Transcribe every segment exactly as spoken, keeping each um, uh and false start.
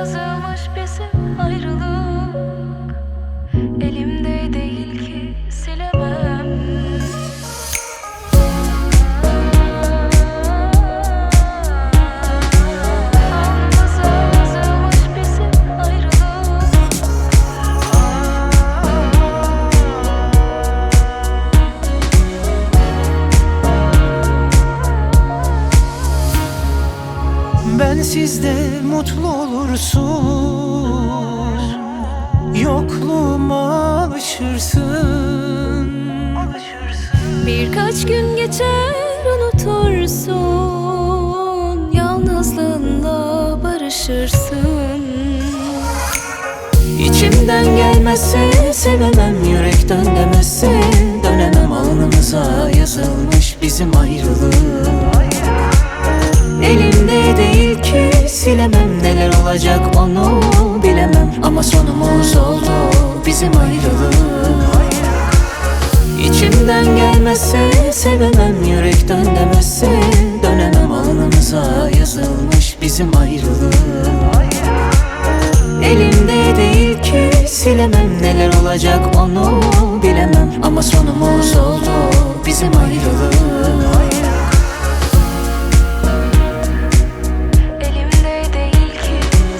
yazılmış bizim ayrılık. Elimde değil ki silemem. Alnımıza yazılmış bizim ayrılık. Ben sizde mutlu olursun, yokluğuma alışırsın. Birkaç gün geçer unutursun, yalnızlığınla barışırsın. İçimden gelmezse sevemem, yürekten demezse dönemem. Alnımıza yazılmış bizim ayrılık. Elimde değil ki silemem, neler olacak onu bilemem. Ama sonumuz oldu bizim ayrılık. İçimden gelmezse sevemem, yürekten demezse dönemem. Alnımıza yazılmış bizim ayrılık. Elimde değil ki silemem, neler olacak onu bilemem. Ama sonumuz oldu bizim ayrılık. Elimde değil ki.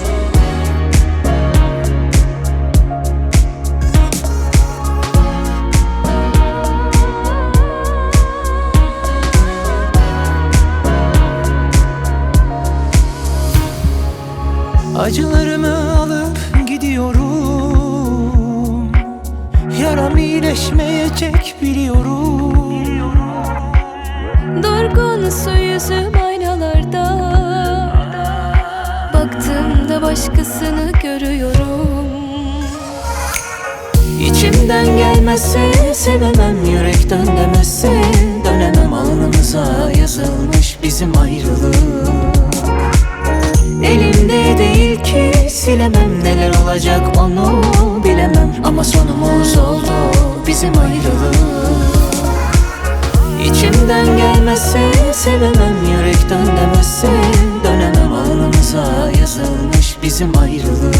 Acılarımı alıp gidiyorum, yaram iyileşmeyecek biliyorum. Durgun su yüzüm aynalarda, baktığımda başkasını görüyorum. İçimden gelmezse sevemem, yürekten demezse dönemem. Alnımıza yazılmış bizim ayrılık. Elimde değil ki silemem, neler olacak onu bilemem. Ama sonumuz oldu bizim ayrılık. İçimden gelmezse sevemem, yürekten demezse dönemem. Alnımıza yazılmış bizim ayrılık.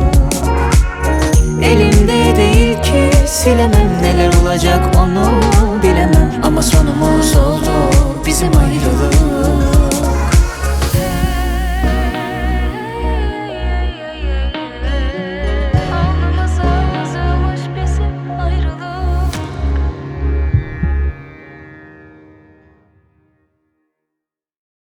Elimde değil ki silemem, neler olacak onu bilemem. Ama sonumuz oldu bizim ayrılık.